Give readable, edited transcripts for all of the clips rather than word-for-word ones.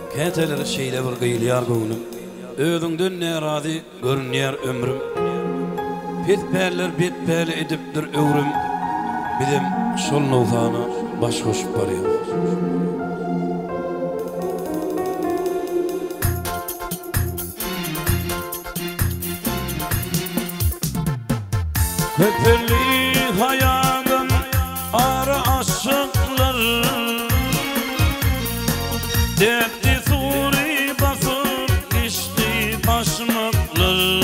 Kenteleri şeyle bir gıyılyar göğünüm. Özünden ne razi görünýär ömrüm. Petperler betpeli edipdir öwrüm. Bilim şol nowzana baş goşup barýar. Köpürli hayalım ara aşıklar Depti suri basıp geçti taşmaklar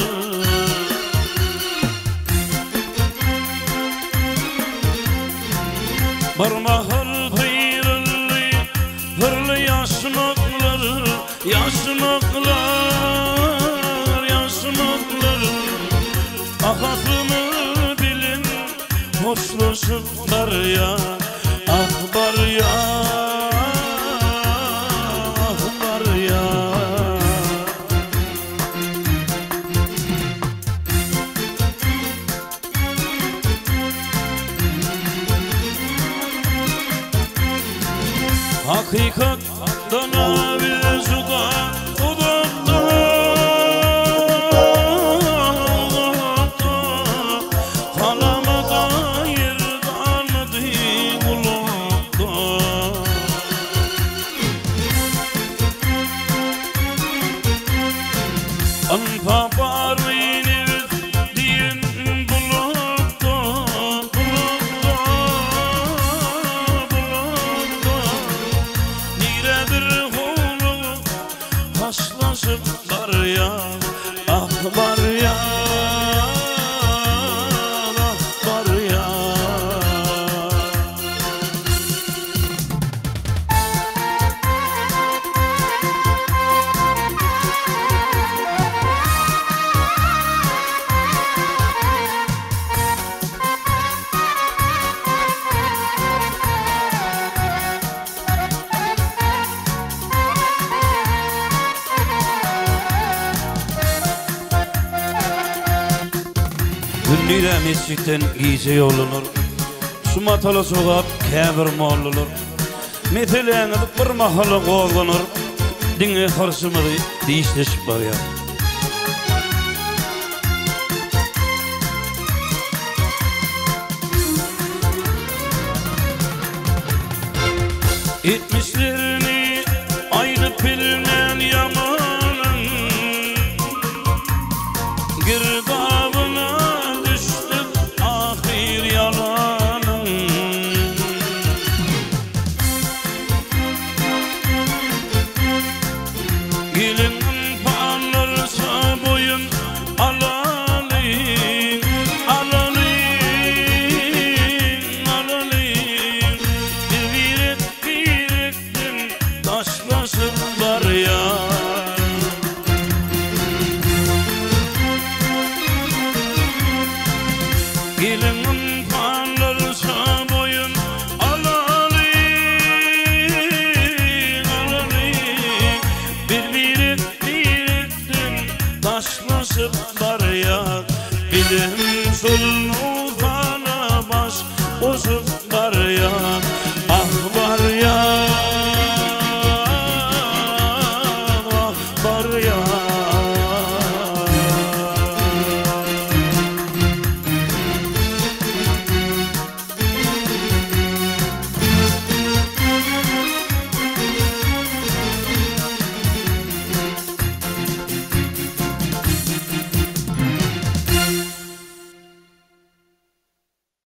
Barmahır hıyrıllı hırlı yaşmaklar Yaşmaklar Akasını hoşlaşıp var ya, ah var ya, ah var ya. Hakikattan abi zuda Anpa parvinir diyen bulukta Niredir hulu haşlaşıp var ya Ah var ya Ah var ya Günnire mescitten giyse yolunur Sumatalı sokak kebir mollulur Meseleniz bir mahalı qoğlanır Dine karşımızı değişleşip var ya Etmişlerini ayrı bilmeyen yamanın Girdabına düştük ahir yalanın Gelin